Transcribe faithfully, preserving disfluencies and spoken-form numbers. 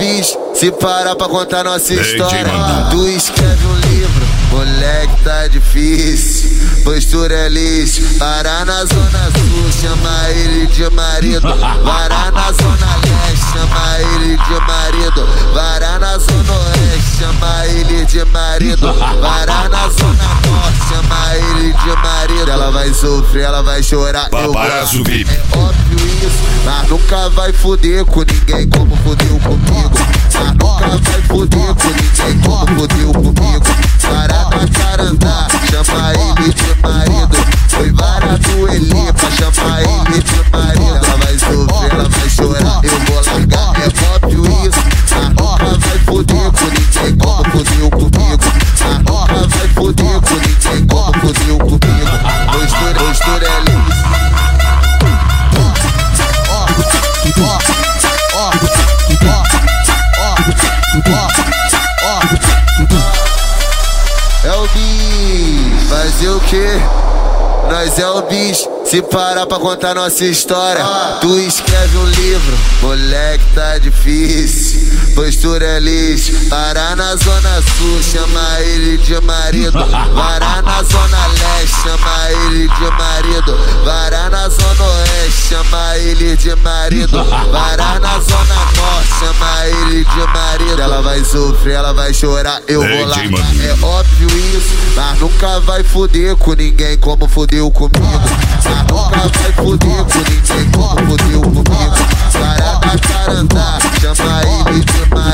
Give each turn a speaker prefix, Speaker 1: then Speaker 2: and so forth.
Speaker 1: bicho, se parar pra contar nossa história. Tu escreve um livro, moleque tá difícil, postura é lixo. Parar na zona sul, chama ele de marido. Varar na zona leste, chama ele de marido. Varar na zona oeste, chama ele de marido. Varar na zona norte, chama ele de marido. Ela vai sofrer, ela vai chorar, eu vou. É óbvio isso, mas nunca vai fuder com ninguém como fudeu comigo. Mas nunca vai fuder com ninguém como fudeu comigo. Varar na Carandá, chama ele de marido. Foi vara do Elipa, chama ele de marido. Ela vai sofrer, ela vai chorar, eu vou largar. É óbvio isso, mas nunca vai fuder com ninguém como fudeu comigo. Mas nunca vai fuder com ninguém como fudeu comigo. Postura, postura é lisa. É o bicho, fazer o quê? Nós é o bicho, se parar pra contar nossa história. Tu escreve um livro, moleque tá difícil, postura é lixo. Parar na zona sul, chama ele de marido. Varar na zona leste, chama ele de marido. Varar na zona oeste, chama ele de marido. Varar na zona norte, chama ele de marido. Ela vai sofrer, ela vai chorar, eu vou lá. É óbvio isso, mas nunca vai fuder com ninguém como fudeu comigo. Mas nunca vai fuder com ninguém como fudeu comigo. Varar na Carandá, chama ele de marido.